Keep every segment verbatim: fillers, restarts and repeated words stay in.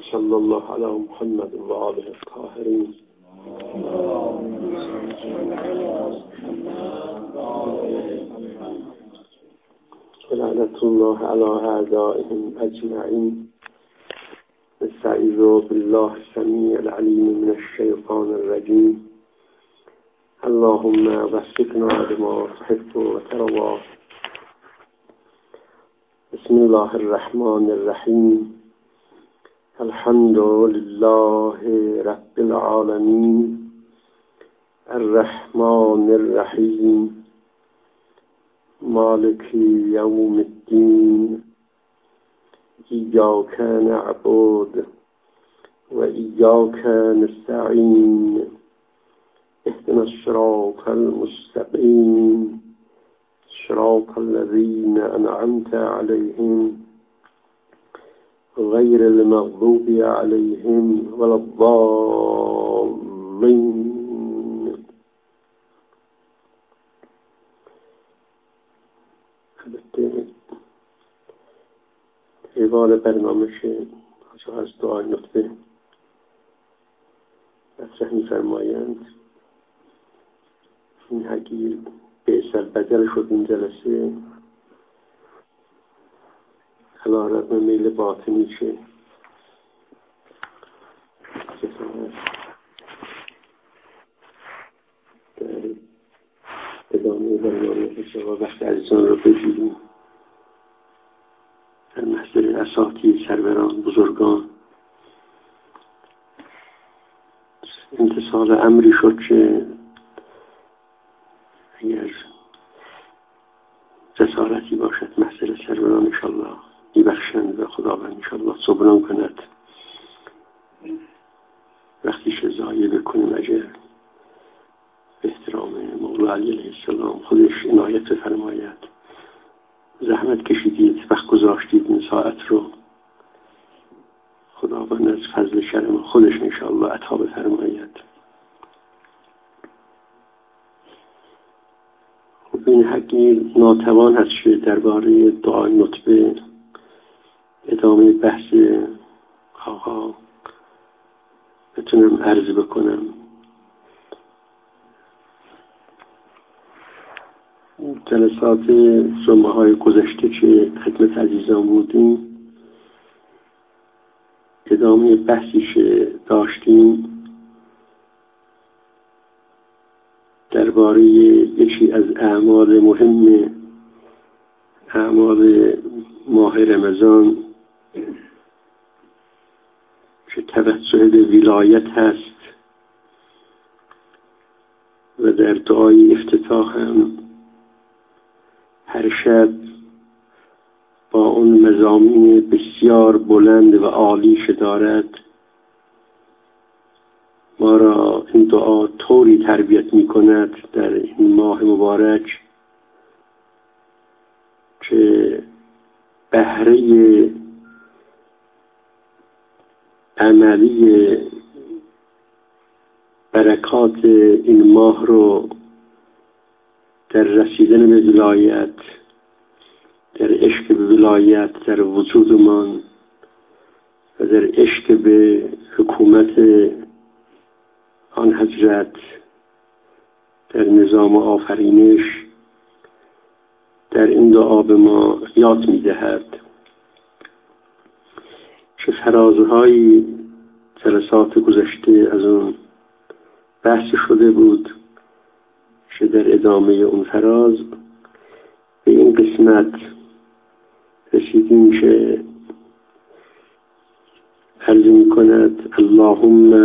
صلی الله علی محمد و آله الطاهرین. لعنت الله علی اعدائهم اجمعین. نستعیذ بالله السمیع العلیم من الشیطان الرجیم. اللهم وفقنا لما تحب و ترضى. بسم الله الرحمن الرحیم. الحمد لله رب العالمین الرحمن الرحیم مالک یوم الدین. ایاک نعبد و ایاک نستعین. اهدنا الصراط المستقیم صراط الذین انعمت علیهم غیر المغضوب علیهم ولا الضالین. البته روال برنامه از دعای نطفه مطرح می‌فرمایند. این حقیر به اصل بدل شد این جلسه علا رغم میل باطنی چه در ادامه برنامه شما وقت عزیزان را بگیریم در محضر اساتید سروران بزرگان امتثال امری شد که اگر جسارتی باشد محضر سروران انشالله میبخشند و خداوند انشالله صبران کند. وقتی شزایه بکنیم اجر به احترام مولا علی علیه السلام خودش عنایت بفرماید. زحمت کشیدید، وقت گذاشتید این ساعت رو، خداوند از فضل کرم خودش انشالله عطا بفرماید. این حقی ناتوان هست که درباره دعای نطبه ادامه بحث آقا بتونم عرض بکنم. جلسات جمعه های گذشته که خدمت عزیزان بودیم ادامه بحثی که داشتیم درباره یکی از اعمال مهم اعمال ماه رمضان که توسل به ولایت هست و در دعای افتتاح هم هر شب با اون مضامین بسیار بلند و عالی که دارد ما را این دعا طوری تربیت می کند در این ماه مبارک که بهره عملی برکات این ماه رو در رسیدن به ولایت، در عشق به ولایت در وجودمان و در عشق به حکومت آن حضرت در نظام آفرینش در این دعا به ما یاد می دهد که فرازهای جلسات گذشته از اون بحث شده بود که در ادامه اون فراز به این قسمت رسیدیم که عرض می کند اللهم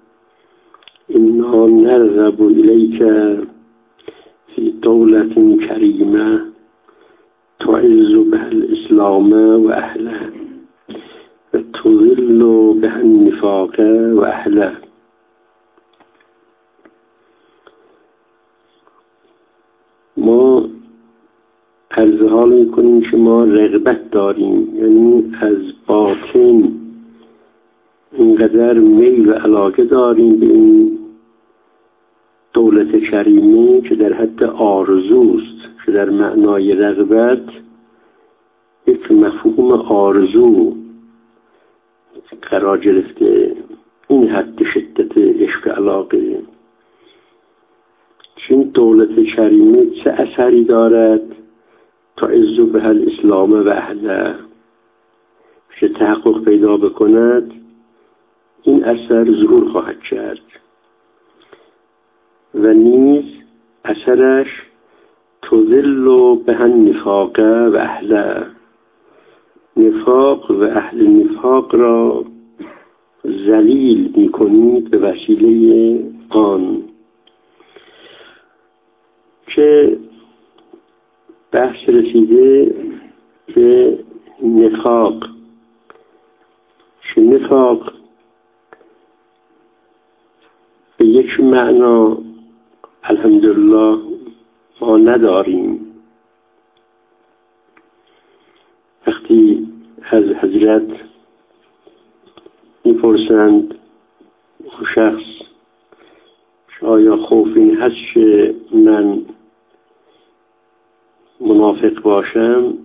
انا نرغب الیک فی دولت کریمه تعز بها الاسلام و اهله و تذل بها النفاق و اهله. ما عرض حال میکنیم که ما رغبت داریم، یعنی از باطن اینقدر میل و علاقه داریم به این دولت کریمه که در حد آرزوست، که در معنای رغبت یک مفهوم آرزو قرار گرفته این حد شدت عشق علاقه. چون دولت کریمه چه اثری دارد تا عزو به الاسلام و اهله چه تحقق پیدا بکند، این اثر ظهور خواهد کرد و نیز اثرش تذل به النفاق و اهله، نفاق و اهل نفاق را ذلیل می‌کنید به وسیله آن. که بحث رسیده به نفاق. چه نفاق به یک معنا الحمدلله ما نداریم. وقتی از حضرت میپرسند اون شخص آیا خوف این هست که من منافق باشم،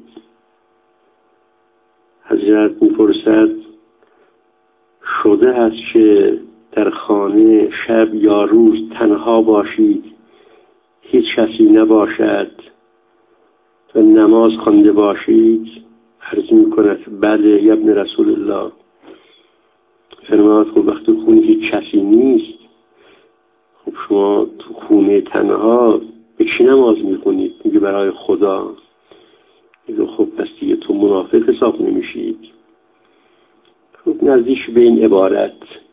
حضرت میپرسد شده هست که در خانه شب یا روز تنها باشید، هیچ کسی نباشد و نماز خوانده باشید؟ عرض میکند بله یا ابن رسول الله. فرمود خب وقتی خونه هیچ کسی نیست، خب شما تو خونه تنها به کی نماز میخونید؟ میگه برای خدا. میگه خب پس دیگه تو منافق حساب نمیشید. خب نزدیک به این عبارت.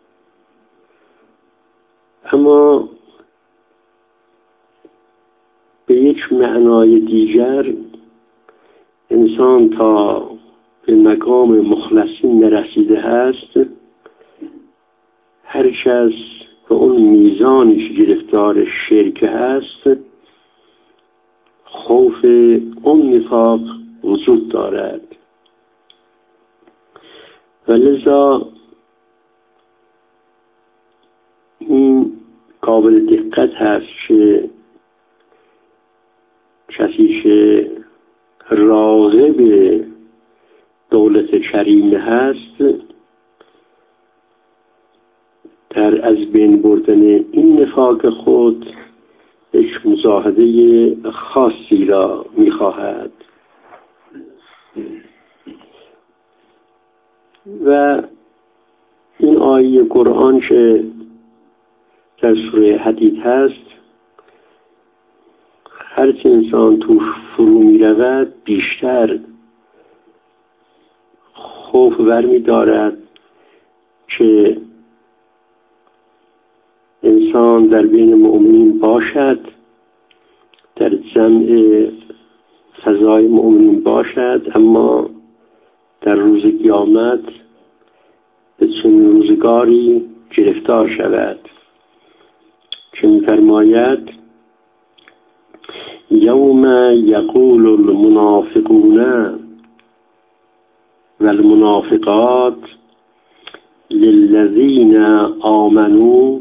اما به یک معنای دیگر انسان تا به مقام مخلصین نرسیده هست، هر کس به اون میزانش گرفتار شرک هست، خوف اون نفاق وجود دارد و لذا این قابل دقت هست که کسی که راغب دولت کریمه هست در از بین بردن این نفاق خود یک مجاهده خاصی را می‌خواهد و این آیه قرآن که در سوره حدید هست، هر چه انسان توش فرو می رود بیشتر خوف برمی دارد که انسان در بین مؤمنین باشد، در جمع فضای مؤمنین باشد، اما در روز قیامت به چنین روزگاری گرفتار شود که می‌فرماید یوم یقول المنافقون والمنافقات للذین آمنوا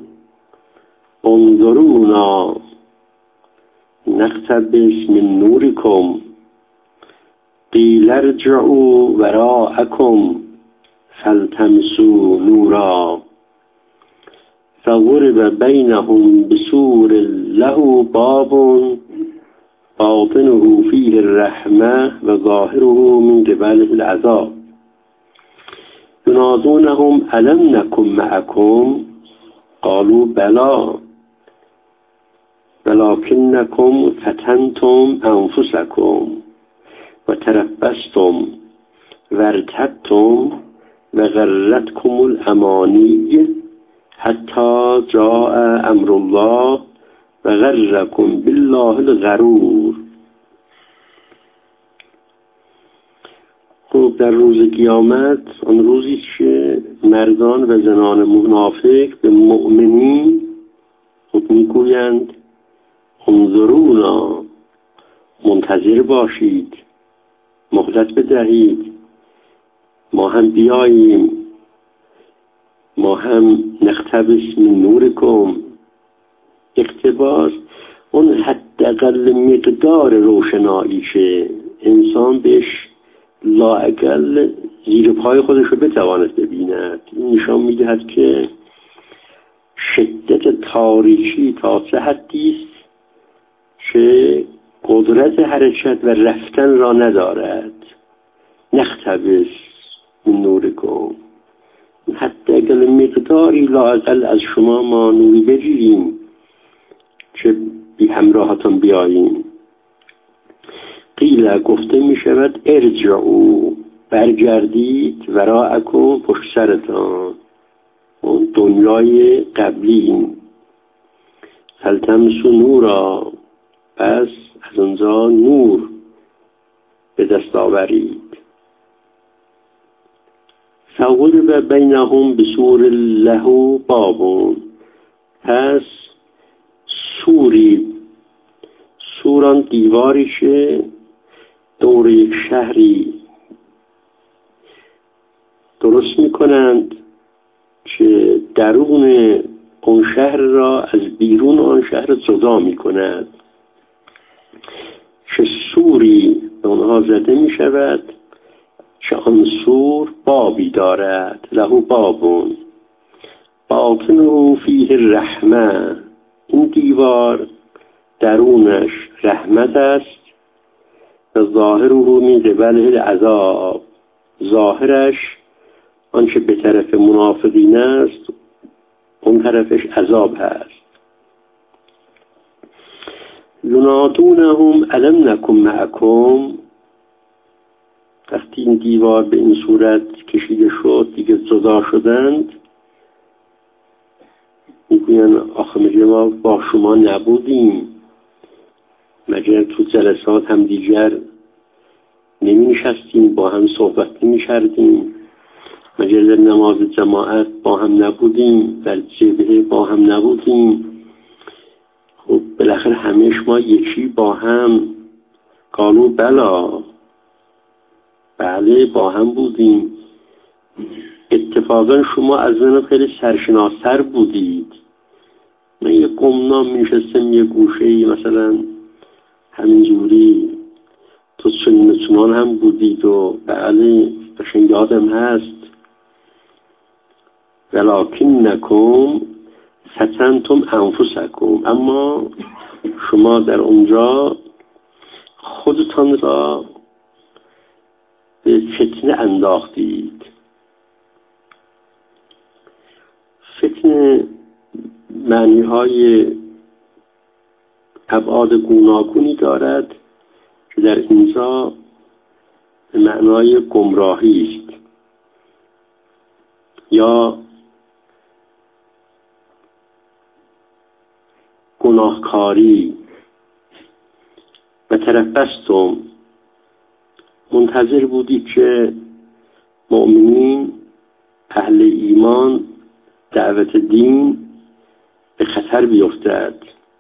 انظرونا نقتبس من نورکم قیل ارجعوا وراءکم فالتمسوا نورا فضرب بینهم بسور له باب باطنه فیه الرحمه و ظاهره من قبله العذاب ینادونهم الم نکن معکم قالوا بلا ولکنکم فتنتم انفسکم و تربستم و ارتبتم و غرتکم الامانی حتی جاء امر الله و غرکم بالله الغرور. خب در روز قیامت، آن روزی که مردان و زنان منافق به مؤمنین خود میگویند انظرونا، منتظر باشید، مهلت بدهید، ما هم بیاییم، ما هم نقتبس من نورکم. اقتباس اون حداقل مقدار روشنایی که انسان بهش لااقل زیر پای خودش رو بتواند ببیند. ببیند. این نشان میدهد که شدت تاریکی تا چه حدی است که قدرت حرکت و رفتن را ندارد. نختبس من نورکم، حتی اگر مقداری لااقل از شما ما نوری بگیریم که بی همراهتان بیاییم. قیل گفته می شود ارجعوا، برگردید، وراءکم، پشت سرتان، اون دنیای قبلی. فالتمسوا نورا، پس از اونجا نور به دست آورید. فضرب بینهم بسور له باب، پس سوری، سوران دیواری که دور یک شهری درست میکنند که درون اون شهر را از بیرون آن شهر جدا میکند، که سوری به اونها زده میشود که آن سور بابی دارد، له بابون باطنه فیه الرحمه، این دیوار درونش رحمت است، و ظاهره من قبله العذاب، ظاهرش آنچه به طرف منافقین است اون طرفش عذاب هست. ینادونهم الم نکن معکم، وقتی این دیوار به این صورت کشیده شد دیگه جدا شدند، میگوین آخه میگه ما با شما نبودیم، مگر تو جلسات هم دیگر نمی نشستیم با هم صحبت نمی کردیم، مگر در نماز جماعت با هم نبودیم، در جبهه با هم نبودیم. خب بالاخره همه ما یکی با هم. قالوا بلا، بله با هم بودیم. اتفاقا شما از من خیلی سرشناستر بودید. من یه گمنام میشستم یه گوشه مثلا همینجوری، تو سنتونان هم بودید و بله قشنگ یادم هست. ولکن نکم فتنتم انفسکم، اما شما در اونجا خودتان را به فتنه انداختید. فتنه معنی های ابعاد گوناگونی دارد که در اینجا به معنای گمراهی است یا گناهکاری. و تربستم، منتظر بودی که مؤمنین اهل ایمان دعوت دین به خطر بیفتد.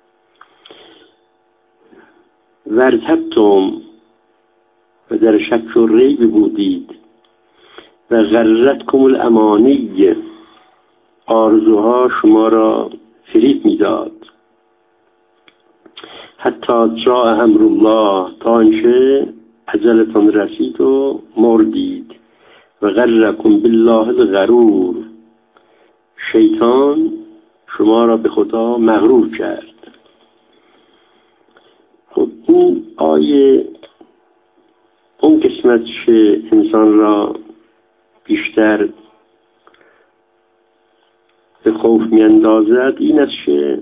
ورتبتم، و در شک و ریب بودید. و غرتکم الامانی، آرزوها شما را فریب میداد. حتی جاء امر الله، تا آنچه اجلتان رسید و مردید. و غرکم بالله الغرور، شیطان شما را به خدا مغرور کرد. خب این آیه اون قسمت که انسان را بیشتر به خوف می اندازد این است که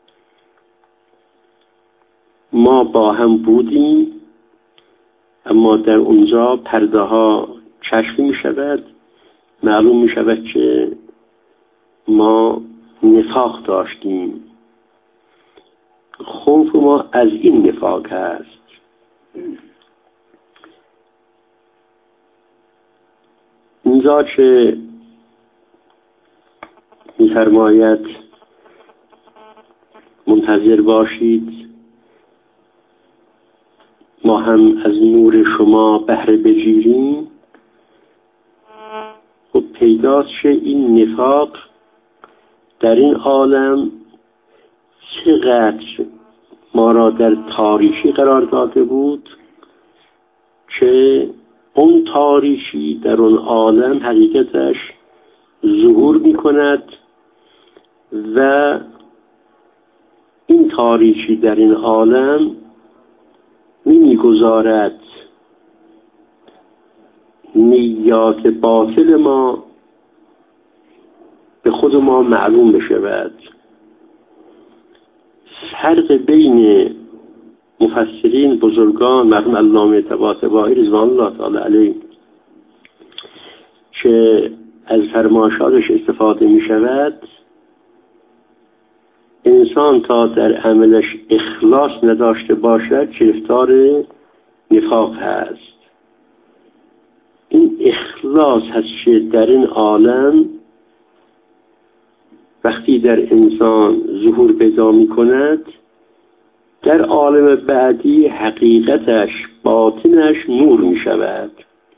ما با هم بودیم، اما در اونجا پرده ها کشف می شود، معلوم می شود که ما نفاق داشتیم. خوف ما از این نفاق هست. اینجا که می فرماید منتظر باشید ما هم از نور شما بهره بگیریم، خب پیداست که این نفاق در این عالم چقدر ما را در تاریکی قرار داده بود که اون تاریکی در اون عالم حقیقتش ظهور می کند و این تاریکی در این عالم نمی گذارد نیات باطل ما به خود ما معلوم بشود. فرق بین مفسرین بزرگان مرحوم علامه طباطبایی رضوان الله تعالی علیه که از فرمایشاتش استفاده می شود، انسان تا در عملش اخلاص نداشته باشد گرفتار نفاق هست. این اخلاص هست که در این عالم وقتی در انسان ظهور پیدا می کند، در عالم بعدی حقیقتش باطنش نور می شود.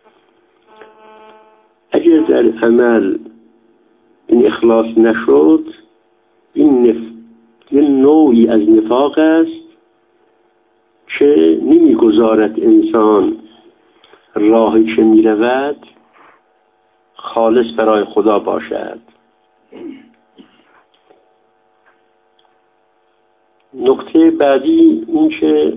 اگر در عمل این اخلاص نشد، این نف... یه نوعی از نفاق است که نمی گذارد انسان راهی که می رود خالص برای خدا باشد. نکته بعدی این که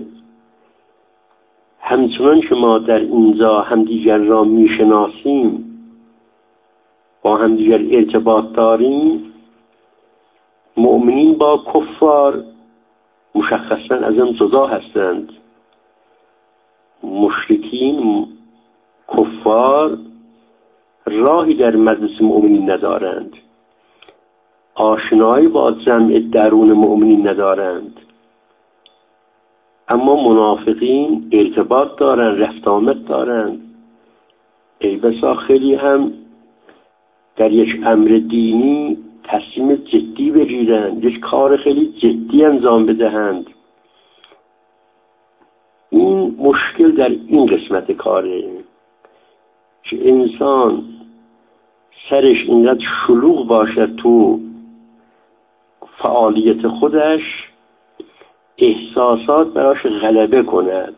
همچنان که ما در اینجا همدیگر را می شناسیم، با همدیگر ارتباط داریم، مؤمنین با کفار مشخصاً از هم جدا هستند. مشرکین کفار راهی در مجلس مؤمنین ندارند، آشنایی با جمع درون مؤمنین ندارند. اما منافقین ارتباط دارند، رفت آمد دارند. ای بسا خیلی هم در یک امر دینی تصمیم جدی بگیرند، یک کار خیلی جدی انجام بدهند. این مشکل در این قسمت کاره که انسان سرش اینقدر شلوغ باشد تو فعالیت خودش، احساسات براش غلبه کند،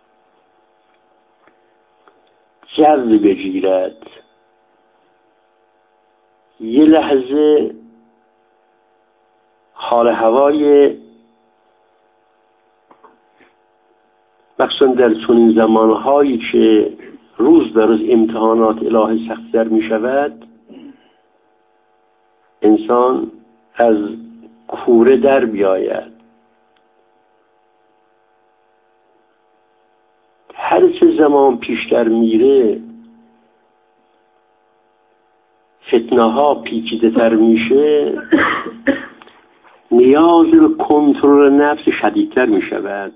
جو بگیرد، یه لحظه حال هوای مخصوصا در چنین زمانهایی که روز به روز امتحانات الهی سخت‌تر می شود، انسان از کوره در بیاید. هر چه زمان پیشتر میره فتنه ها پیچیده تر میشه، نیاز به کنترل نفس شدیدتر میشود.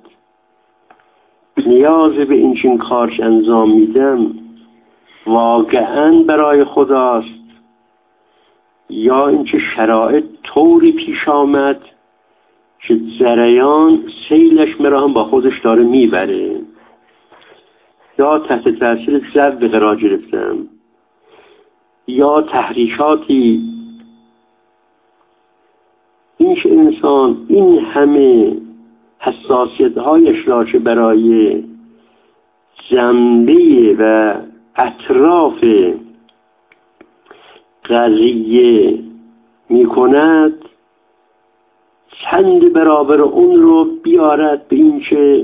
نیاز به این چین کارش انجام میدم واقعاً برای خداست یا اینکه شرایط طوری پیش آمد که جریان سیلش مرا هم با خودش داره میبره، یا تحت تاثیر جو قرار گرفتم، یا تحریکاتی. این که انسان این همه حساسیت هایش را که برای جنبه و اطراف قضیه می کند، چند برابر اون رو بیارد به این که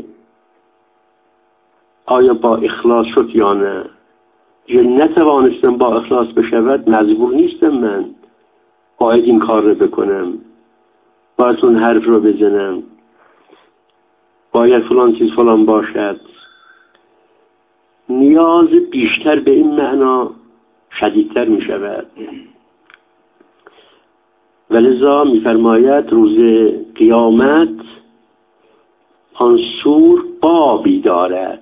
آیا با اخلاص شد یا نه. یا نتوانستم با اخلاص بشود، مجبور نیستم من باید این کار رو بکنم، باید اون حرف رو بزنم، باید فلان چیز فلان باشد. نیاز بیشتر به این معنا شدیدتر می شود. ولذا می فرماید روز قیامت آن سور بابی دارد.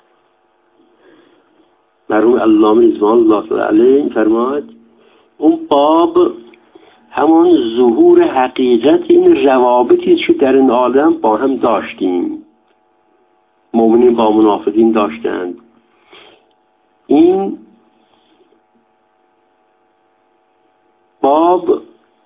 مرحوم علامه رضوان الله تعالی علیه می فرماید اون باب همون ظهور حقیقت این روابطی که در این عالم با هم داشتیم، مؤمنین با منافقین داشتند. این باب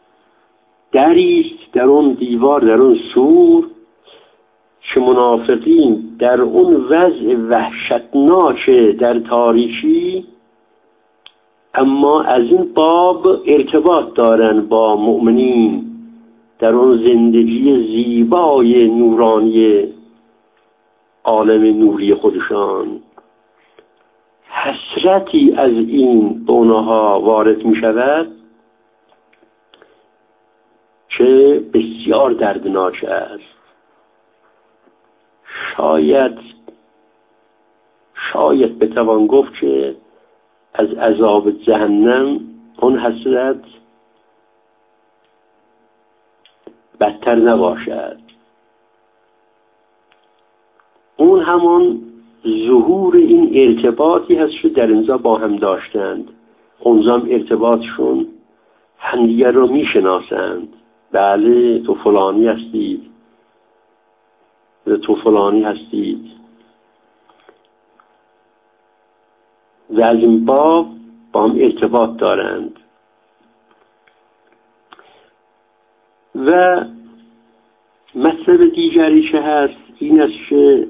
دریست در اون دیوار، در اون سور که منافقین در اون وضع وحشتناک در تاریکی اما از این باب ارتباط دارن با مؤمنین در اون زندگی زیبای نورانی عالم نوری خودشان. حسرتی از این به اونها وارد می شود که بسیار دردناک است. شاید شاید بتوان گفت که از عذاب جهنم اون حسرت بدتر نباشد. اون همون ظهور این ارتباطی هست که در اینجا با هم داشتند. اونجا هم ارتباطشون همدیگر رو میشناسند. بله تو فلانی هستید، تو فلانی هستید، و از این باب با هم ارتباط دارند. و مطلب دیگری که هست این است که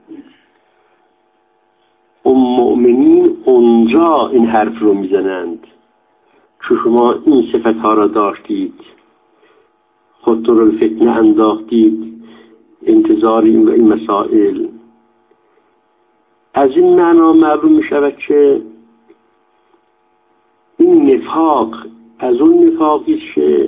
اون مؤمنین اونجا این حرف رو میزنند که شما این صفت ها را داشتید، خودتون رو به فتنه انداختید، انتظار این و این مسائل. از این معنا معلوم می شود که این نفاق از اون نفاقی که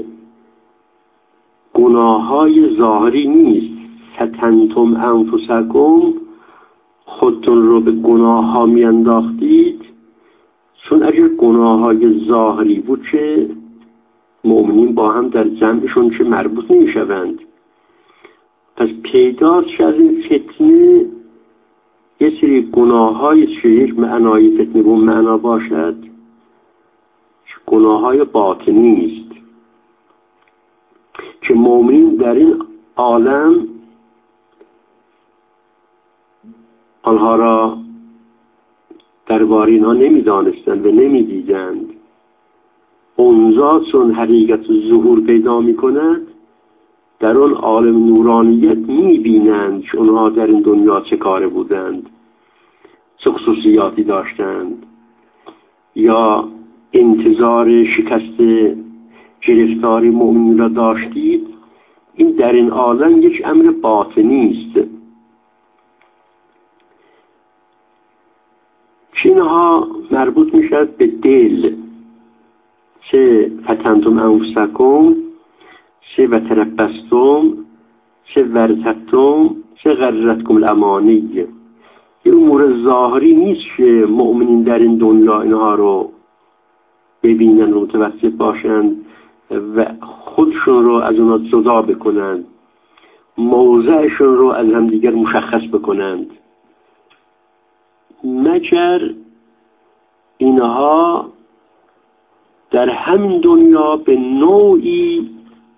گناه های ظاهری نیست. فتنتم انفسکم، خودتون رو به گناه ها می انداختید، چون اگر گناه های ظاهری بود که مؤمنین با هم در جمعشون که مربوط نمی شوند. پس پیداست که از این فتنه یه سری گناه های که یک معنای فتنه به معنا باشد گناه های باطنی است که مؤمنین در این عالم آنها را درباره اینها نمی دانستند و نمی دیدند. اونجا چون حقیقت ظهور پیدا می کند در اون عالم نورانیت می بینند که اونها در این دنیا چه کاره بودند، چه خصوصیاتی داشتند، یا انتظار شکست گرفتاری مؤمن را داشتید. این در این عالم یک امر باطنی است. اینها مربوط می شود به دل. چه فتنتم انفسکم، چه و تربستم، چه ورتبتم، چه غرتکم الامانی. این امور ظاهری نیست که مؤمنین در این دنیا اینها رو ببینن و متوسط باشند و خودشون رو از اونها جدا بکنند، موضعشون رو از همدیگر مشخص بکنند، مگر اینها در همین دنیا به نوعی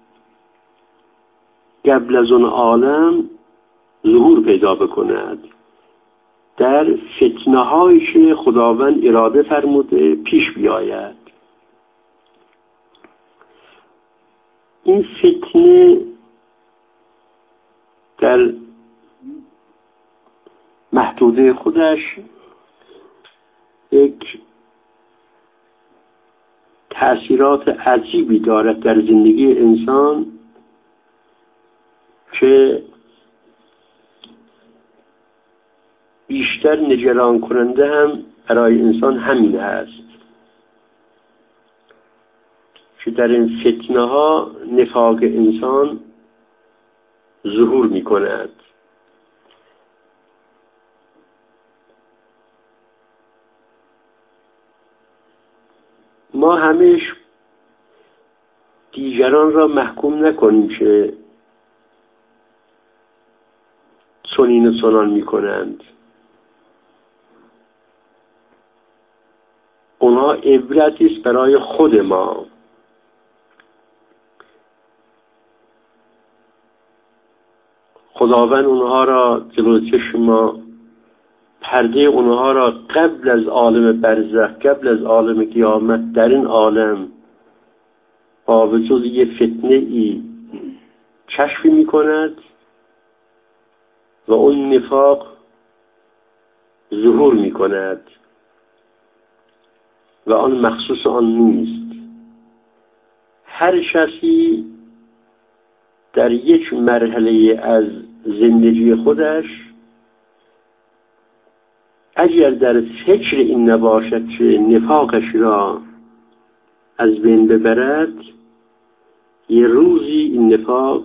قبل از اون عالم ظهور پیدا بکند، در فتنه هایی که خداوند اراده فرموده پیش بیاید. این فتنه در محدوده خودش یک تأثیرات عجیبی دارد در زندگی انسان که بیشتر نگران کننده هم برای انسان همین است که در این فتنه ها نفاق انسان ظهور می کند. ما همیشه دیگران را محکوم نکنیم که چنین و چنان می کنند. اونها عبرتی است برای خود ما. خداوند اونها را جلوی چشم ما، پرده اونها را قبل از عالم برزخ، قبل از عالم قیامت در این عالم با وجود یه فتنه ای کشف می کند و اون نفاق ظهور می کند و آن مخصوص آن نیست. هر شخصی در یک مرحله از زندگی خودش اگر در فکر این نباشد که نفاقش را از بین ببرد، یه روزی این نفاق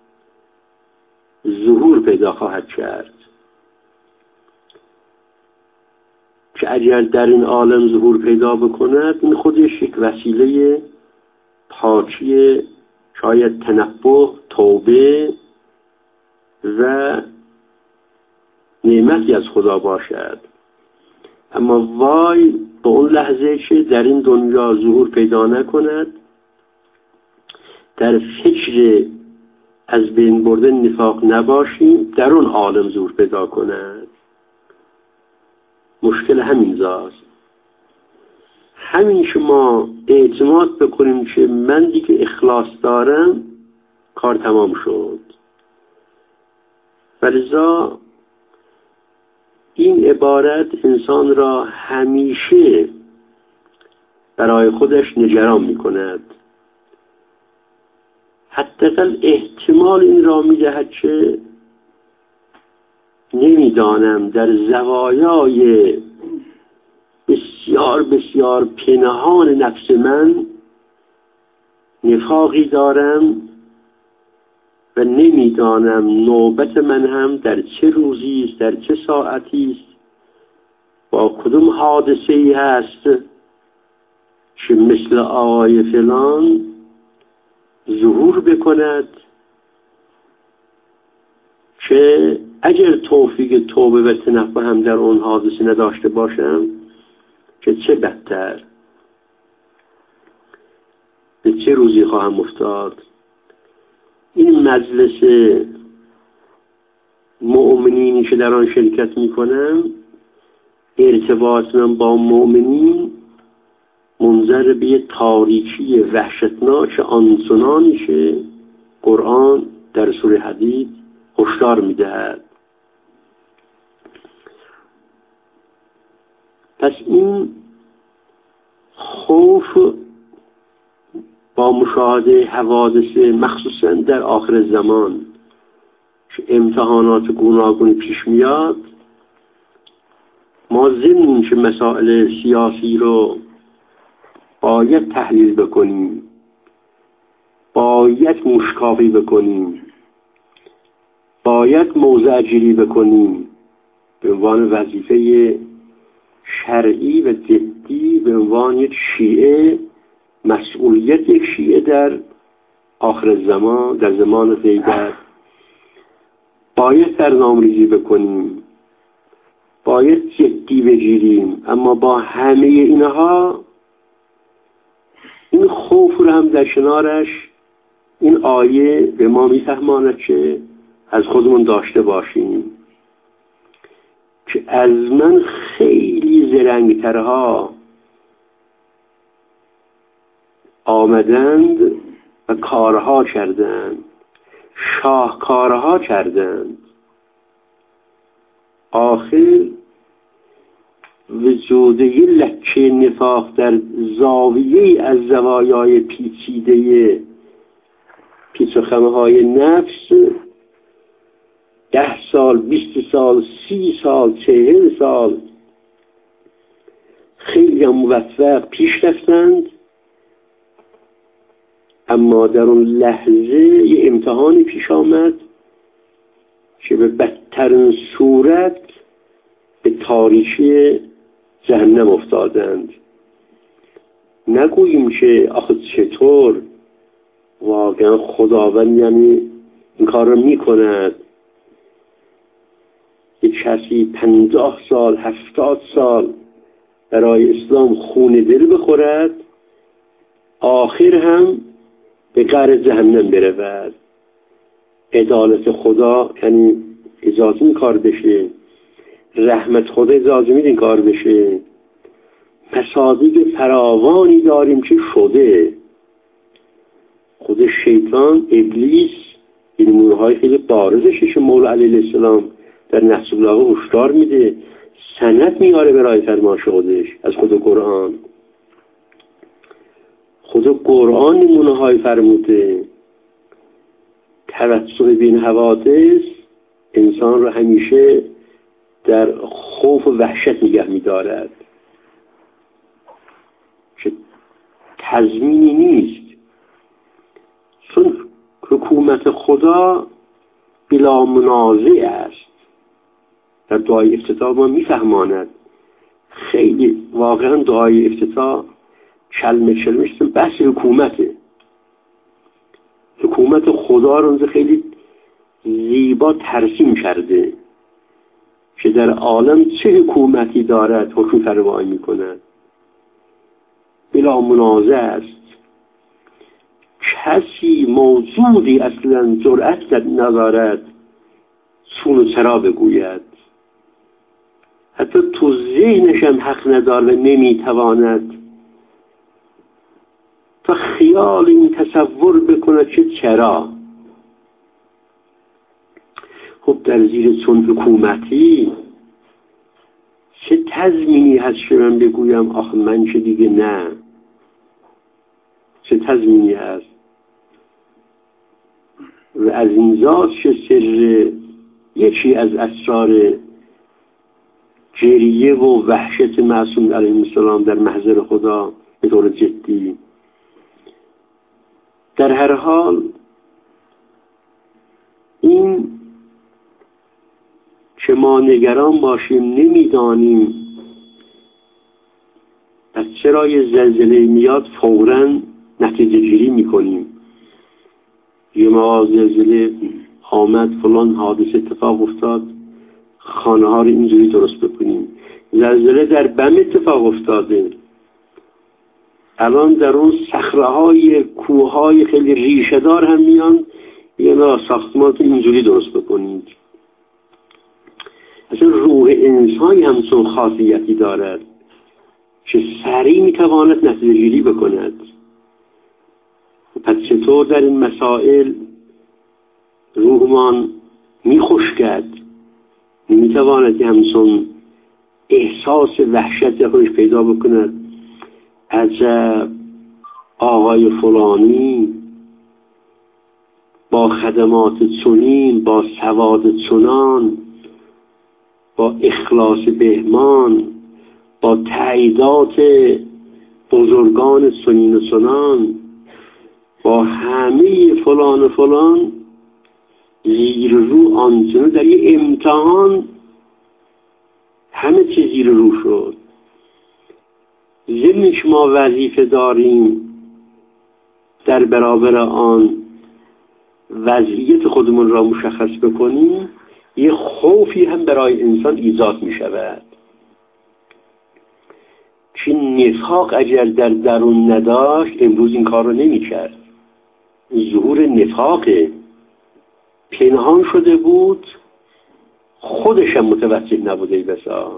ظهور پیدا خواهد کرد که اگر در این عالم ظهور پیدا بکند، این خودش یک وسیله پاکی، شاید تنبه، توبه و نعمتی از خدا باشد. اما وای به اون لحظه که در این دنیا ظهور پیدا نکند، در فکر از بین بردن نفاق نباشیم، در اون عالم ظهور پیدا کند. مشکل همین زاست. همین شما اعتماد بکنیم که من دیگه اخلاص دارم، کار تمام شد. ولذا این عبارت انسان را همیشه برای خودش نگران می کند. حداقل احتمال این را می دهد که نمیدانم در زوایای بسیار بسیار پنهان نفس من نفاقی دارم و نمیدانم نوبت من هم در چه روزی است، در چه ساعتی است، با کدوم حادثه ای هست که مثل آقای فلان ظهور بکند که اگر توفیق توبه و تنبه هم در اون حادثه نداشته باشم، که چه بدتر، به چه روزی خواهم افتاد. این مجلس مؤمنینی که در آن شرکت میکنم، ارتباط من با مؤمنین منظر به تاریکی وحشتناک آنچنانی که قرآن در سوره حدید هشدار میدهد. پس این خوف با مشاهده حوادث مخصوصا در آخر زمان که امتحانات گوناگون پیش میاد، ما ضمن که مسائل سیاسی رو باید تحلیل بکنیم، باید مشکافی بکنیم، باید موضع گیری بکنیم به عنوان وظیفه شرعی و جدی، به عنوان یک شیعه، مسئولیت یک شیعه در آخر زمان، در زمان غیبت باید برنامه‌ریزی بکنیم، باید جدی بگیریم. اما با همه اینها این خوف رو هم در کنارش این آیه به ما میفهماند که از خودمون داشته باشیم که از من خیلی زرنگترها آمدند و کارها کردند، شاهکارها کردند. آخر وجود یه لکه نفاق در زاویه از زوایای پیچیده پیچ و خمه های نفس ده سال، بیست سال، سی سال، چهل سال خیلی موفق پیش رفتند، اما در اون لحظه یه امتحانی پیش آمد که به بدترین صورت به تاریکی جهنم افتادند. نگوییم که آخه چطور واقعا خداوند یعنی این کار رو می کند. یک کسی پنجاه سال، هفتاد سال برای اسلام خون دل بخورد، آخر هم به قعر جهنم برود. عدالت خدا یعنی اجازه این کار بشه، رحمت خدا اجازه میده این کار بشه. مصادیق فراوانی داریم که شده. خود شیطان، ابلیس، این نورهای خیلی بارزشه که مولا علیه السلام در نحس الله هشدار میده، سند میاره برای فرمان خودش از خود قرآن. خدا قرآن نمونه های فرموده توسط بین حوادث انسان رو همیشه در خوف و وحشت نگه می‌دارد که تضمینی نیست، چون حکومت خدا بلا منازع است. در دعای افتتاح ما میفهماند، خیلی واقعا دعای افتتاح کلمه کلمه بحث حکومته. حکومت خدا رو اونجا خیلی زیبا ترسیم کرده که در عالم چه حکومتی دارد حکم فرمایی میکند، بلا منازع است. کسی موجودی اصلا جرأت ندارد چون و چرا بگوید، حتی تو ذهنش هم حق ندار و نمیتواند تا خیال این تصور بکند که چرا. خب در زیر چون حکومتی چه تضمینی هست که من بگویم آخه من چه دیگه نه؟ چه تضمینی هست؟ و از این ذات چه سر یکی از اسرار گریه و وحشت معصوم علیه السلام در محضر خدا به طور جدی. در هر حال این که ما نگران باشیم نمیدانیم از چرا یه زلزله میاد فوراً نتیجه گیری میکنیم. یه ما زلزله آمد فلان حادثه اتفاق افتاد خانه ها رو اینجوری درست بکنیم. زلزله در بم اتفاق افتاده، الان در اون صخره‌های کوه‌های خیلی ریشه‌دار هم میان یه نا ساختمان اینجوری درست بکنید. اصلا روح انسانی همچون خاصیتی دارد که سریع میتواند نتیجه گیری بکند. پس چطور در این مسائل روحمان میخشکد، نمیتواند همچون احساس وحشت خودش پیدا بکند؟ عجب آقای فلانی با خدمات چنین، با سواد چنان، با اخلاص بهمان، با تاییدات بزرگان چنین و چنان، با همه فلان و فلان زیر رو آنچنان در یه امتحان همه چیز زیر رو شد. ضمن که ما وظیفه داریم در برابر آن وضعیت خودمون را مشخص بکنیم، یه خوفی هم برای انسان ایجاد می شود که نفاق اگر در درون نداشت امروز این کار رو نمی کرد. ظهور نفاق پنهان شده بود، خودش هم متوجه نبوده بسا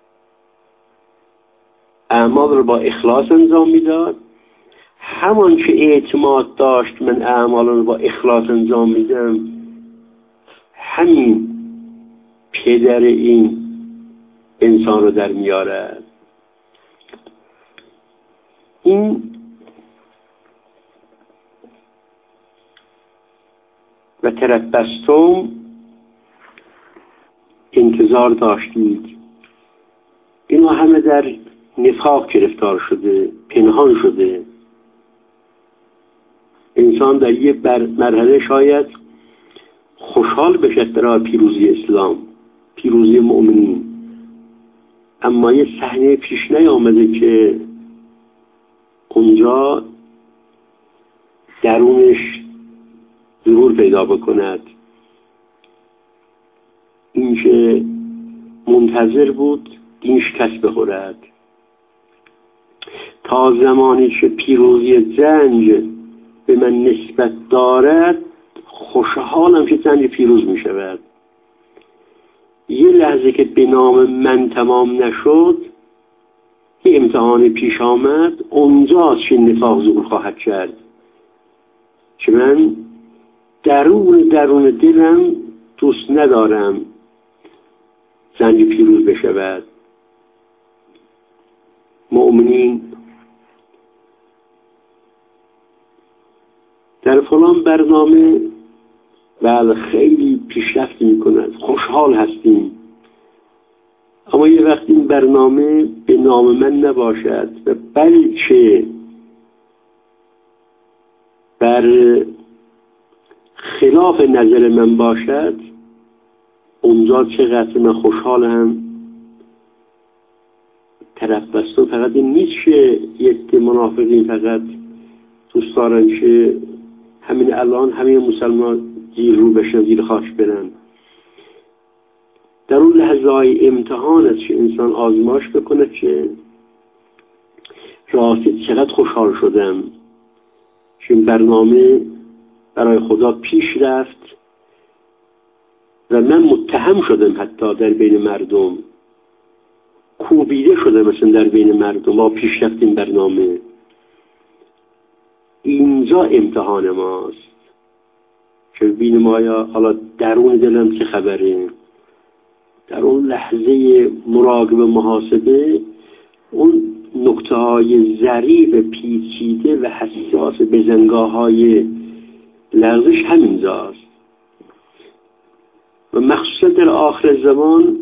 اعمال رو با اخلاص انجام میداد. همان که اعتماد داشت من اعمال رو با اخلاص انجام میدم، همین پدر این انسان رو در میارد. این و تربستم انتظار داشتید. اینا همه در نفاق گرفتار شده، پنهان شده. انسان در یه مرحله شاید خوشحال بشد برای پیروزی اسلام، پیروزی مؤمنین، اما یه صحنه پیش نیامده که اونجا درونش ظهور پیدا بکند. این که منتظر بود دین شکست بخورد تا زمانی که پیروزی جنگ به من نسبت دارد خوشحالم که جنگ پیروز می شود. یه لحظه که به نام من تمام نشد، یه امتحان پیش آمد، اونجاست که نفاق ظهور خواهد کرد که من درون درون دلم دوست ندارم جنگ پیروز بشود. مؤمنین در فلان برنامه بله خیلی پیشرفت میکند، خوشحال هستیم، اما یه وقت این برنامه به نام من نباشد و بلکه بر خلاف نظر من باشد، اونجا چقدر من خوشحالم. طرف بستون فقط این نیست که یک منافقین فقط دوست دارن که همین الان همین مسلمان زیر رو بشن، زیر خاک برن. در اون لحظه های امتحان است که انسان آزمایش بکنه که راستی چقدر خوشحال شدم که این برنامه برای خدا پیش رفت و من متهم شدم حتی در بین مردم، کوبیده شدم مثلا در بین مردم با پیشرفت این برنامه. اینجا امتحان ماست که ببینیم آیا حالا درون دلم چه خبره. در اون لحظه مراقبه محاسبه اون نکته های ظریف پیچیده و حساس بزنگاه های لغزش همینجاست و مخصوصا در آخر زمان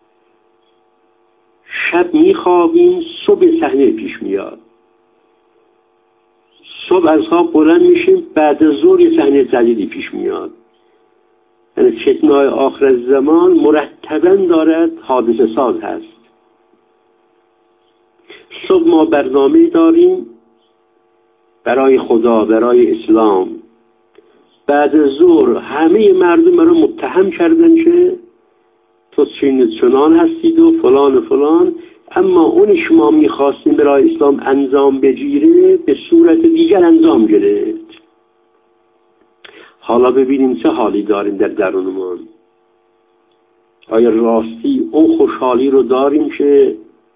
شب میخوابیم، صبح صحنه پیش میاد. صبح از خواب بلند میشیم، بعد از ظهر یه صحنه جدیدی پیش میاد. یعنی فتنه‌های آخر زمان مرتباً دارد حادثه ساز هست. صبح ما برنامه داریم برای خدا، برای اسلام. بعد از ظهر همه مردم ما رو متهم کردن که تو چین چنان هستید و فلان و فلان، اما اون شما میخواستیم برای اسلام انجام بگیره به صورت دیگر انجام گرفت. حالا ببینیم چه حالی داریم در درونمان. آیا راستی اون خوشحالی رو داریم که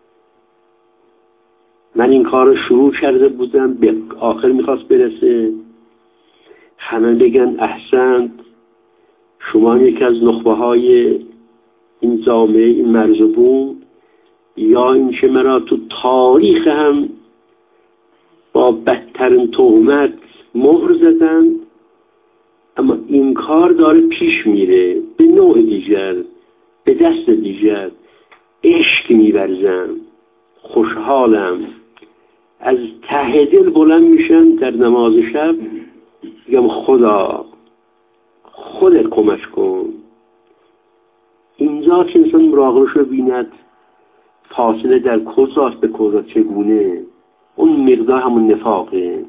من این کار رو شروع کرده بودم به آخر میخواست برسه، همه بگن احسنت، شما یکی از نخبه های این جامعه، این مرزبون، یا این که مرا تو تاریخ هم با بدترین تهمت مهر زدن، اما این کار داره پیش میره به نوع دیگر، به دست دیگر. عشق می‌ورزم، خوشحالم، از ته دل بلند میشم در نماز شب میگم خدا خودت کمک کن. اینجا که انسان مراقبش رو بیند فاصله در کجاست به کجا چگونه، اون مقدار همون نفاقه.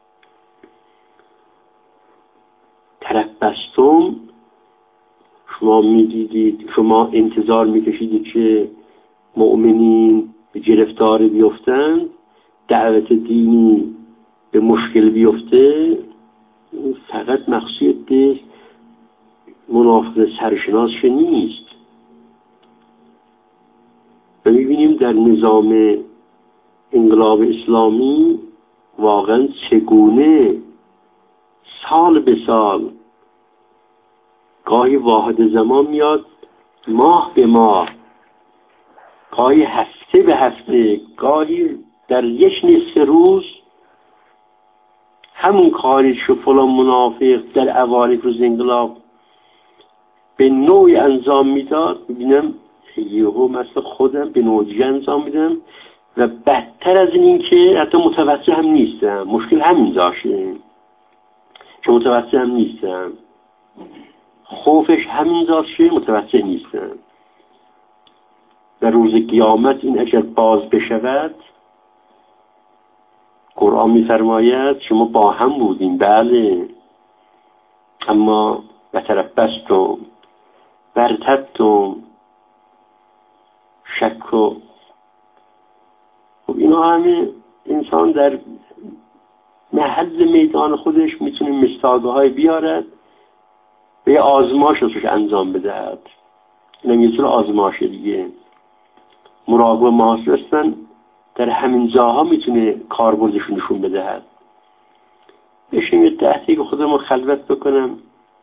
طرف بستم، شما میدیدید، شما انتظار میکشیدید که مؤمنین به گرفتار بیفتن، دعوت دینی به مشکل بیفته. فقط مقصود منافق سرشناس نیست. و میبینیم در نظام انقلاب اسلامی واقعا چگونه سال به سال گاهی واحد زمان میاد، ماه به ماه، گاهی هفته به هفته، گاهی در یک نصف روز همون کاری که فلان منافق در اوایل روز انقلاب به نوعی انجام میداد، میبینم یهو مثل خودم به نوعی انجام میدم و بدتر از این که حتی متوجه هم نیستم. مشکل همین داشته که متوجه هم نیستم، خوفش همین داشته متوجه نیستم. در روز قیامت این اگر باز بشود، قرآن می‌فرماید شما با هم بودیم، بله، اما بتربستم برتبتم شک و خب اینا همه انسان در محل میدان خودش میتونه مستاقه های بیارد و یه آزمایش روش انجام بدهد. این هم یه طور آزمایش دیگه. مراقبه محاسبه در همین جاها میتونه کاربردش نشون بدهد. بشیم یه ده دقیقه خودمو خلوت بکنم،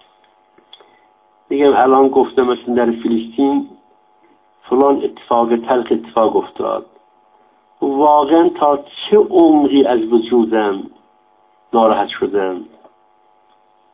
بگم الان گفتم مثلا در فلسطین فلان اتفاق تلخ اتفاق افتاد، واقعا تا چه عمقی از وجودم ناراحت شدم.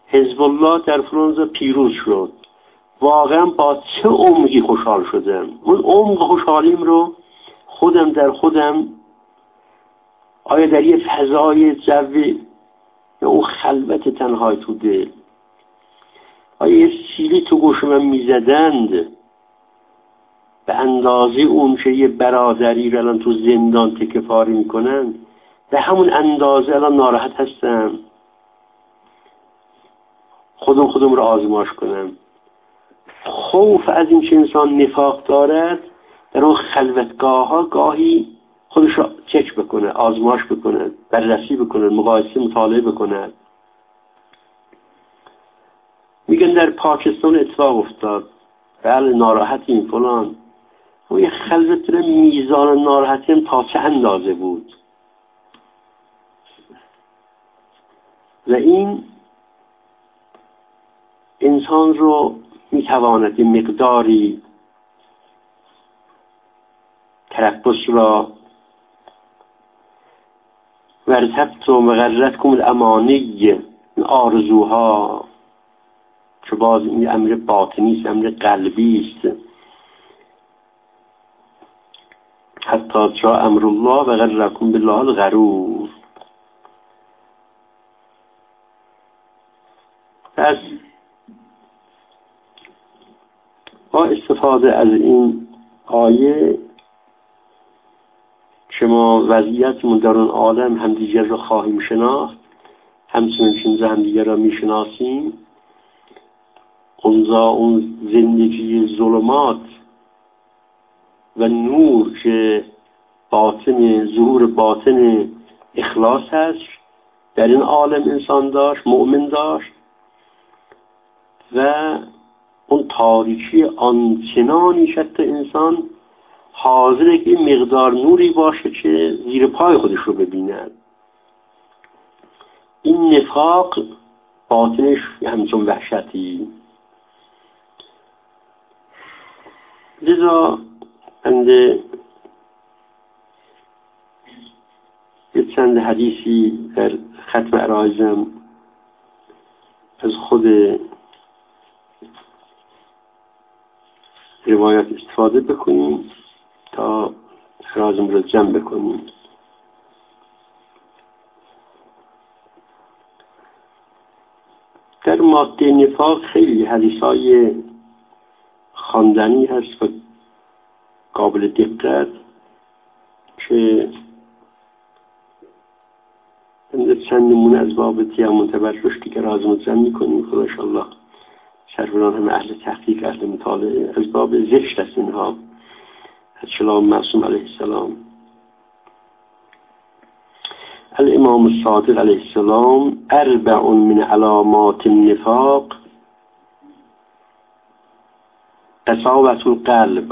حزب الله در فرانسه پیروز شد، واقعا با چه عمقی خوشحال شدم. اون عمق خوشحالیم رو خودم در خودم، آیا در یه فضای جوی یا اون خلوت تنهای تو دل، آیا یه سیلی تو گوش من میزدند به اندازه اون که یه برادری رو الان تو زندان تکه پاره میکنن، به همون اندازه الان ناراحت هستم. خودم خودم رو آزمایش کنم. خوف از این که انسان نفاق دارد در اون خلوتگاه ها گاهی خودش رو چک بکنه، آزمایش بکنه، بررسی بکنه، مقایسه مطالعه بکنه. میگن در پاکستان اتفاق افتاد، بله ناراحتیم فلان، و یه خلوت داره، میزان ناراحتی هم تا چه اندازه بود. و این انسان رو میتواند یه مقداری تربص را ورتبت و مغرتکم الامانی، آرزوها که باز این امر باطنی است، امر قلبی است. حتی جاء امر الله و غرکم بالله الغرور. پس با استفاده از این آیه که ما وضعیتمون در اون عالم همدیگر را خواهیم شناخت، همچنین که همدیگر را میشناسیم، اونجا اون زندگی ظلمات و نور که باطن، ظهور باطن اخلاص هست در این عالم انسان داشت، مؤمن داشت، و اون تاریکی آنچنانی شد انسان حاضره که مقدار نوری باشه که زیر پای خودش رو ببیند. این نفاق باطنش همچون وحشتی. لذا بنده یه چند حدیثی در ختم عرایزم از خود روایت استفاده بکنیم تا رازم رو جمع بکنیم. در ماده نفاق خیلی حدیثای خواندنی هست و قابل دقت که چند نمونه از باب تیمم تبرش که رازم رو جمع میکنیم. خدا انشاءالله سروران هم اهل تحقیق، اهل مطالعه، از باب زشت است اینها. از سلام معصوم علیه السلام، الامام الصادق علیه السلام: اربع من علامات النفاق قساوة القلب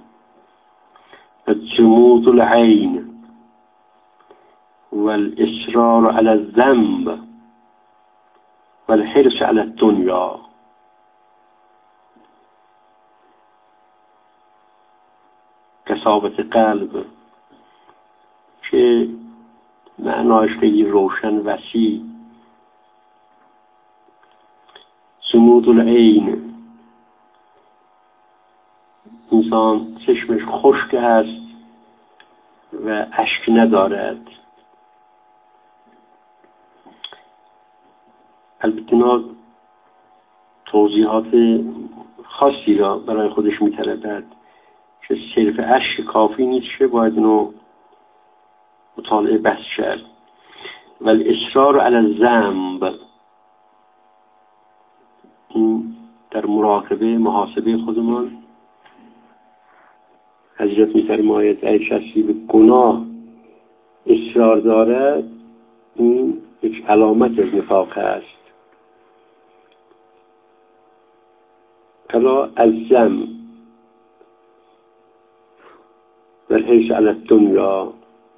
و جمود العین والاصرار على الذنب والحرص على الدنیا. قساوت قلب که معناش خیلی روشن وسیع. جمود العین، انسان چشمش خشک هست و اشک ندارد. البته اینا توضیحات خاصی را برای خودش می‌طلبد که صرف اشک کافی نیست که باید اینو مطالعه بحث کرد. ولی اصرار علی الذنب، این در مراقبه محاسبه خودمان حضرت می‌فرماید اگه کسی به گناه اصرار دارد این یک علامت از نفاق است. کلا الزم و الحرص علی الدنیا.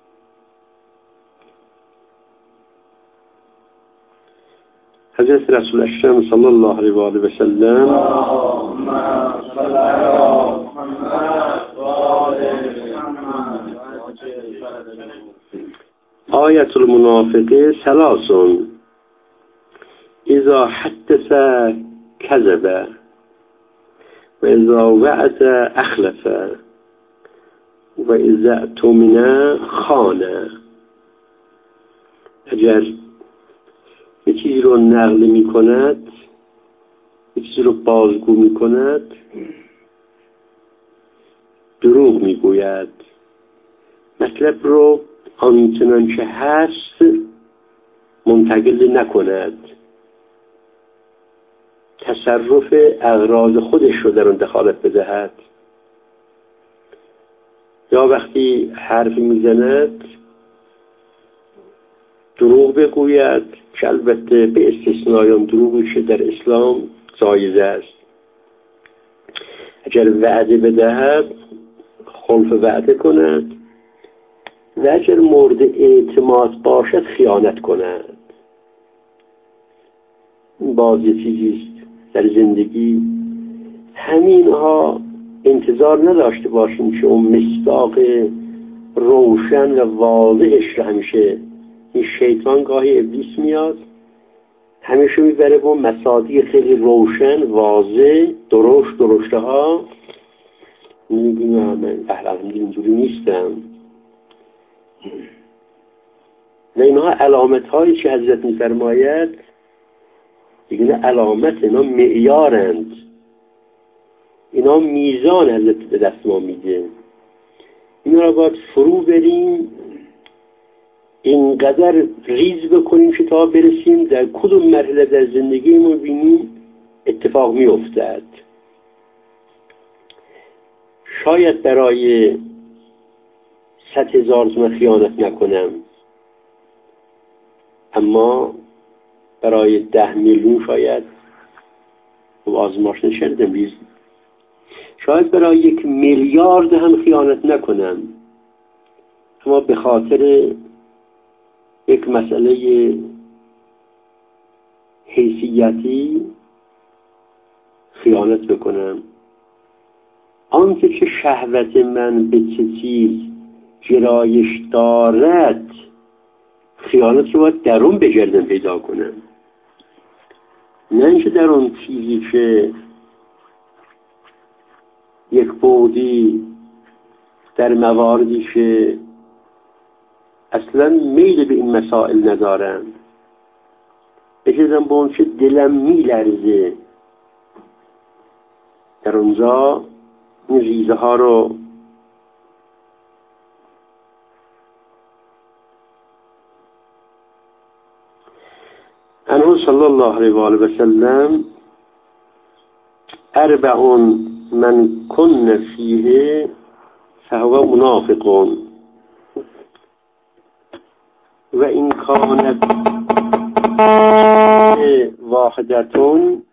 حضرت رسول اکرم صلی الله علیه و آله و سلم آیت المنافقه ثلاث: اذا حدث کذب و اذا وعد اخلف و اذا اؤتمن خان. اگر یه چیزی رو نقل می کند، یه چیزی رو بازگو می کند، دروغ می گوید. مطلب رو آنچنان که هست منتقل نکند، تصرف اغراض خودش رو در اون دخالت بدهد. یا وقتی حرف میزند دروغ بگوید که البته به استثنای اون دروغی که در اسلام جایز است. اگر وعده بدهد خلف وعده کند و اگر مورد اعتماد باشد خیانت کند. باز یه چیزیست در زندگی، همینها انتظار نداشته باشیم که اون مصداق روشن و واضحش رو همیشه این شیطان گاهی ابلیس میاد همیشه میبره با مصادیق خیلی روشن واضح درشت درشته ها. میگیم من اهل اینجوری نیستم و اینها علامت هایی که حضرت میفرماید دیگه علامت، اینا معیارند، اینا میزان حضرت به دست ما میده. اینا را باید فرو بریم، اینقدر ریز بکنیم که تا برسیم در کدوم مرحله در زندگی ما بینیم اتفاق میافتد. شاید برای صد هزار تومان خیانت نکنم، اما برای ده میلیون شاید آزمایش نشدم بیز شاید برای یک میلیارد هم خیانت نکنم، اما به خاطر یک مسئله حیثیتی خیانت بکنم. آنکه که شهوت من به چه چیز گرایش دارد، خیانت رو باید درون بگردم پیدا کنم، نه اینکه در اون چیزی که یک بودی در مواردی که اصلا میل به این مسائل ندارم بگذارم با اون که دلم میلرزه، در اونجا این ریزه ها رو انه صلی الله علیه و آله و سلم اربعون من کن فیه فهو منافقون و این کانت واحدتون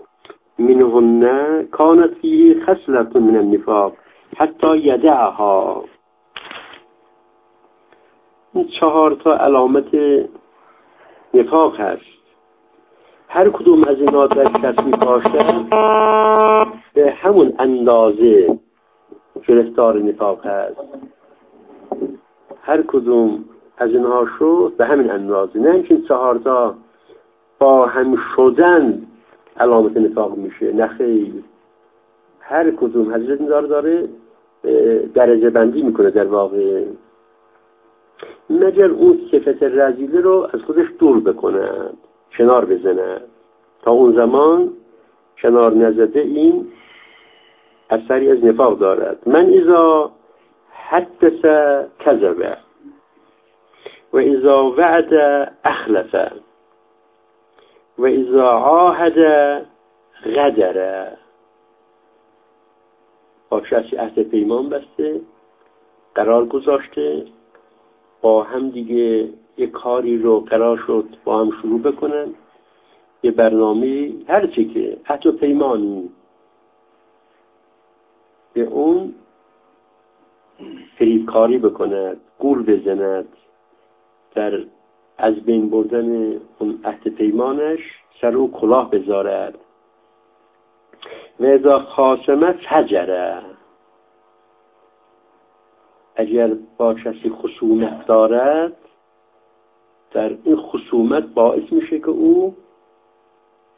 منهن کانت فیه خصلت من النفاق حتی یدعها. این چهار تا علامت نفاق هست. هر کدوم از اینا در کس می باشد به همون اندازه گرفتار نفاق هست. هر کدوم از اینها شد به همین اندازه، نه اینکه چهار تا با هم شدن علامت نفاق میشه، نه خیر. هر کدوم حضرت دار داره درجه بندی میکنه در واقع، مگر اون صفت رذیله رو از خودش دور بکنند، کنار بزنند. تا اون زمان کنار نزده این اثری از نفاق دارد. من اذا حدث کذب و اذا وعد اخلف و اذا عاهد غدر. با کسی عهد پیمان بسته، قرار گذاشته، با هم دیگه یک کاری رو قرار شد با هم شروع بکنن، یه برنامه، هر چی که حتی پیمانی، به اون فریبکاری بکند، گول بزند، در از بین بردن اون عهد پیمانش سر او کلاه بذارد. و اذا خاصمه فجره، اگر با کسی خصومت دارد، در این خصومت باعث میشه که او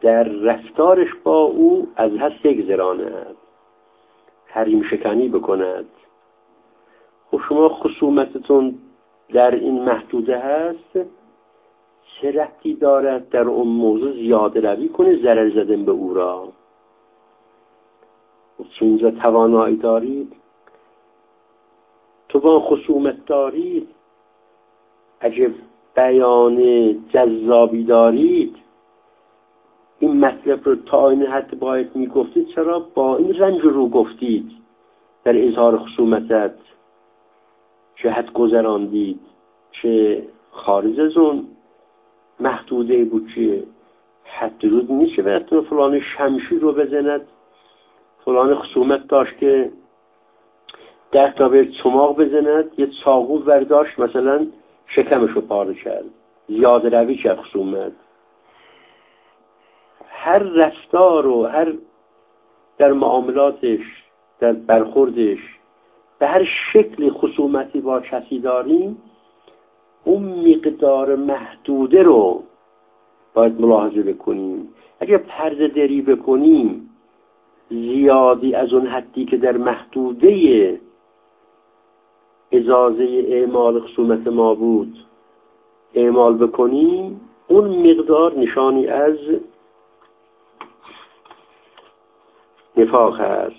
در رفتارش با او از حد بگذراند، حریم شکنی بکند. خب شما خصومتتون در این محدوده هست، چه ربطی دارد در اون موضوع زیاده روی کنه ضرر زدن به او را؟ چون اینجا توانایی دارید، تو با خصومت دارید، عجب بیان جذابی دارید، این مطلب رو تا این حد باید میگفتید، چرا با این رنج رو گفتید در اظهار خصومتت؟ چه حد گذراندید؟ چه خارج از اون محدوده بود که حد رود نیست و فلان شمشیر رو بزند، فلان خصومت داشت که ده تا به چماق بزند، یه چاقو برداشت مثلا شکمش رو پاره کرد، زیاده روی کرد خصومت. هر رفتار و هر در معاملاتش، در برخوردش، به هر شکل خصومتی با کسی داریم، اون مقدار محدوده رو باید ملاحظه بکنیم. اگر پرده دری بکنیم، زیادی از اون حدی که در محدوده اجازه اعمال خصومت ما بود اعمال بکنیم، اون مقدار نشانی از نفاق هست.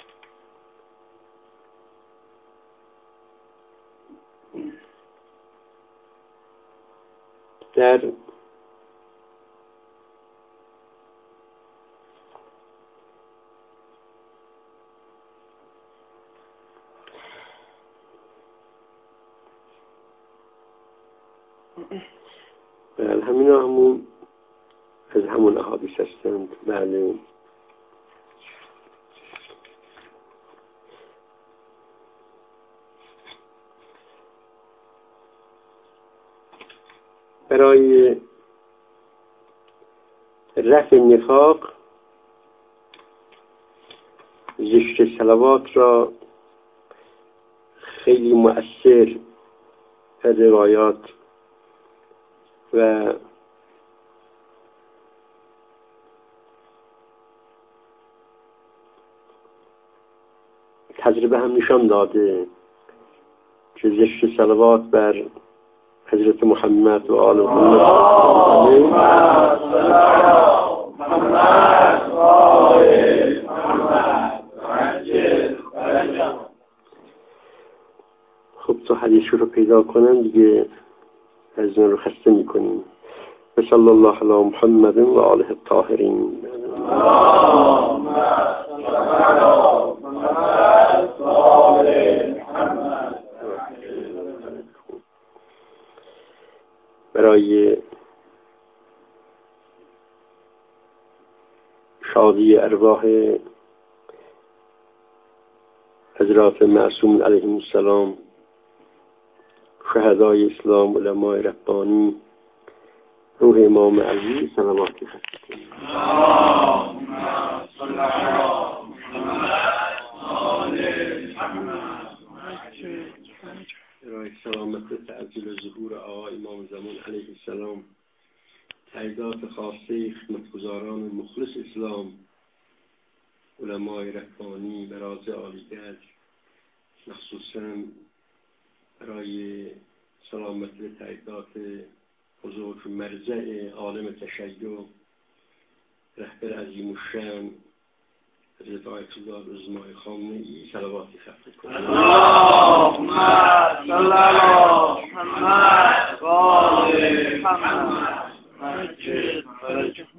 در بله همین همون از همون احادیث هستند. بله برای رفع نفاق زشت صلوات را خیلی مؤثر از روایات و تجربه هم نشان داده که زشت صلوات بر حضرت محمد و آل محمد خب تو حدیث رو پیدا کنن دیگه از اون رو خسته میکنیم. و صلی الله علی محمد و آله الطاهرین. برای شادی ارواح حضرات معصوم علیهم السلام، شهدای اسلام، علماء ربانی، روح امام علی صلواتی خواهد. برای سلامت تعجیل ظهور آقا امام زمان علیه السلام، تاییدات خاصه خدمتگزاران مخلص اسلام، علماء ربانی، براز عالیگرد، مخصوصاً برای سلامت تاییدات حضور مرجع عالم تشیع، رهبر عظیم الشان حضرت آیت الله العظمای خامنه‌ای صلواتی خفته کنید. اللهم صل علی محمد و آل محمد.